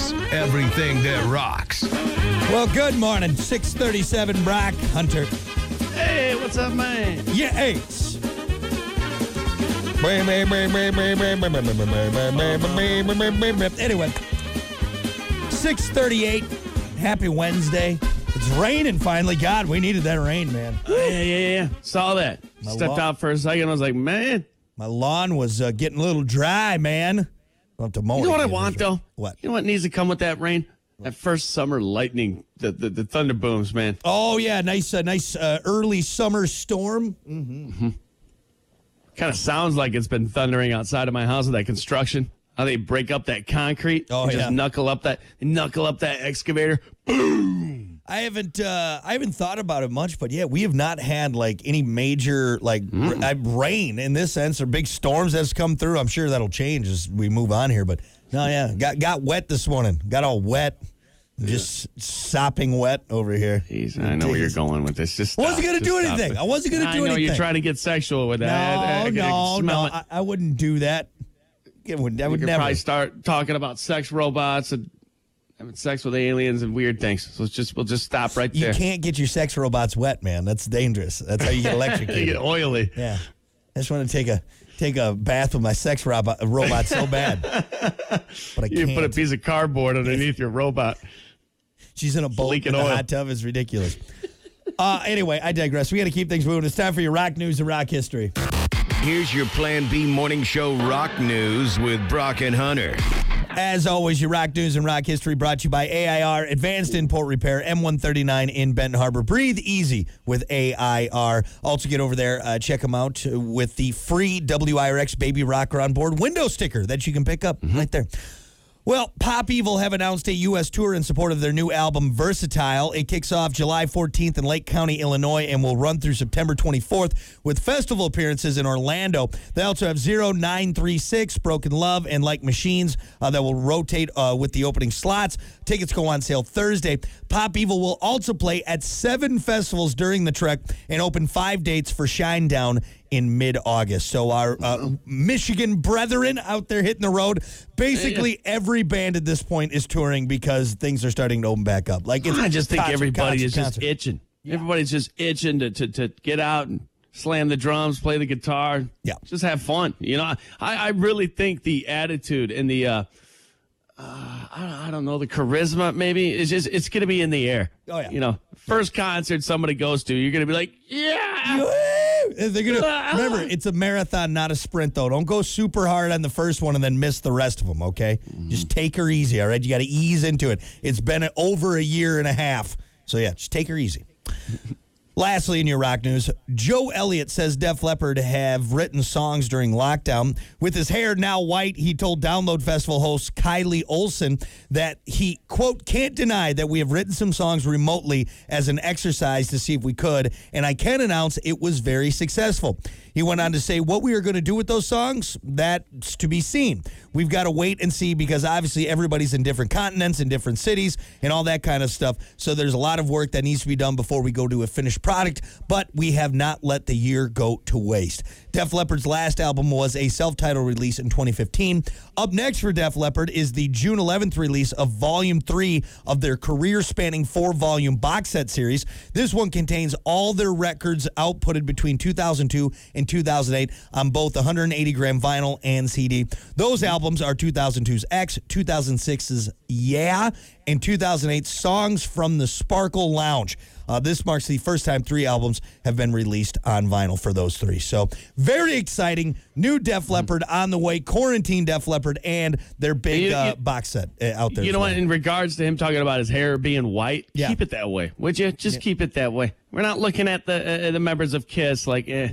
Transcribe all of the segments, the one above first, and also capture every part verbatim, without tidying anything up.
It's everything that rocks. Well, good morning. six thirty-seven, Brock Hunter. Hey, what's up, man? Yeah, eights. Anyway, six thirty-eight. Happy Wednesday. It's raining finally. God, we needed that rain, man. Oh, yeah, yeah, yeah. Saw that. My Stepped lawn- out for a second. I was like, man. My lawn was uh, getting a little dry, man. I'll have to mow You it know what I again. want, though? What? You know what needs to come with that rain? That first summer lightning, the the, the thunder booms, man. Oh, yeah. Nice, uh, nice uh, early summer storm. Mm-hmm. Kind of sounds like it's been thundering outside of my house with that construction. How they break up that concrete. Oh, and yeah. Just knuckle up that, knuckle up that excavator. Boom. I haven't uh, I haven't thought about it much, but yeah, we have not had like any major like Mm. r- uh, rain in this sense or big storms that's come through. I'm sure that'll change as we move on here, but no, yeah, got got wet this morning. Got all wet, just sopping wet over here. Jeez, I know where you're going with this. Just I wasn't stop. gonna Just do stop anything. it. I wasn't gonna do I know anything. you're trying to get sexual with No, that. I, I, I, I no, can no, smell it. I, I wouldn't do that. It would, I We would could never. probably start talking about sex robots and having sex with aliens and weird things. So let's just we'll just stop right You there. can't get your sex robots wet, man. That's dangerous. That's how you get You electrocuted. get oily. Yeah, I just want to take a take a bath with my sex robot, robot so bad, but I You can't. put a piece of cardboard underneath your robot. She's in a boat leaking in the oil. hot tub. It's ridiculous. uh, anyway, I digress. We got to keep things moving. It's time for your rock news and rock history. Here's your Plan B morning show rock news with Brock and Hunter. As always, your rock news and rock history brought to you by A I R, Advanced Import Repair, M one thirty-nine in Benton Harbor. Breathe easy with A I R. Also, get over there, uh, check them out with the free W I R X Baby Rocker on Board window sticker that you can pick up right there. Well, Pop Evil have announced a U S tour in support of their new album, Versatile. It kicks off July fourteenth in Lake County, Illinois, and will run through September twenty-fourth with festival appearances in Orlando. They also have zero nine three six, Broken Love, and Like Machines uh, that will rotate uh, with the opening slots. Tickets go on sale Thursday. Pop Evil will also play at seven festivals during the trek and open five dates for Shinedown in mid-August. So our uh, Michigan brethren out there hitting the road. Basically, every band at this point is touring because things are starting to open back up. Like it's I just think concert, everybody concert, is just concert. itching. Everybody's just itching to, to, to get out and slam the drums, play the guitar. Yeah. Just have fun. You know, I, I really think the attitude and the, uh, uh, I, don't, I don't know, the charisma maybe is just, it's going to be in the air. Oh, yeah. You know, first concert somebody goes to, you're going to be like, yeah. Woo! They're gonna remember it's a marathon, not a sprint. Though, don't go super hard on the first one and then miss the rest of them. Okay, Mm-hmm. just take her easy. All right, you got to ease into it. It's been over a year and a half, so yeah, just take her easy. Lastly, in your rock news, Joe Elliott says Def Leppard have written songs during lockdown. With his hair now white, he told Download Festival host Kylie Olson that he, quote, can't deny that we have written some songs remotely as an exercise to see if we could, and I can announce it was very successful. He went on to say what we are going to do with those songs, that's to be seen. We've got to wait and see because obviously everybody's in different continents, in different cities, and all that kind of stuff. So there's a lot of work that needs to be done before we go to a finished product, but we have not let the year go to waste. Def Leppard's last album was a self-titled release in twenty fifteen. Up next for Def Leppard is the June eleventh release of Volume three of their career-spanning four-volume box set series. This one contains all their records outputted between two thousand two and two thousand eight on both one hundred eighty gram vinyl and C D. Those albums are two thousand two's X, two thousand six's Yeah, and two thousand eight's Songs from the Sparkle Lounge. Uh, this marks the first time three albums have been released on vinyl for those three. So very exciting. New Def Leppard on the way. Quarantine Def Leppard and their big You- you- uh, box set uh, out there. You as know well. what? In regards to him talking about his hair being white, Yeah. keep it that way, would you? Just keep it that way. We're not looking at the uh, the members of Kiss like eh,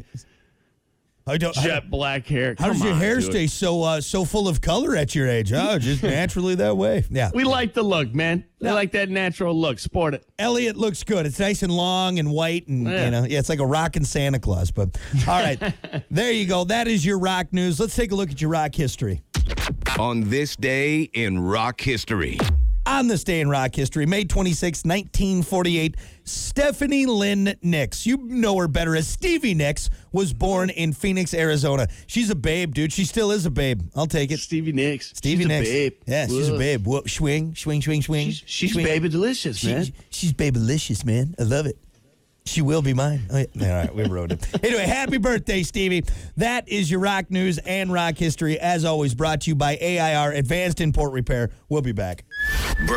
I don't, jet I, black hair. how does Come your on, hair dude. stay so uh, so full of color at your age? Oh, just naturally that way. Yeah. We like the look, man. We Yeah. like that natural look. Sport it. Elliot looks good. It's nice and long and white, and Yeah. you know, yeah, it's like a rockin' Santa Claus. But all right, there you go. That is your rock news. Let's take a look at your rock history. On this day in rock history. On this day in rock history, May twenty-sixth, nineteen forty-eight, Stephanie Lynn Nicks, you know her better as Stevie Nicks, was born in Phoenix, Arizona. She's a babe, dude. She still is a babe. I'll take it. Stevie Nicks. Stevie she's Nicks. A babe. Yeah, she's Whoa. a babe. Whoa, swing, swing, swing, swing. She's, she's swing. baby delicious, man. She, she's babylicious, man. I love it. She will be mine. Oh, yeah. All right, we wrote it. Anyway, happy birthday, Stevie. That is your rock news and rock history. As always, brought to you by A I R, Advanced Import Repair. We'll be back.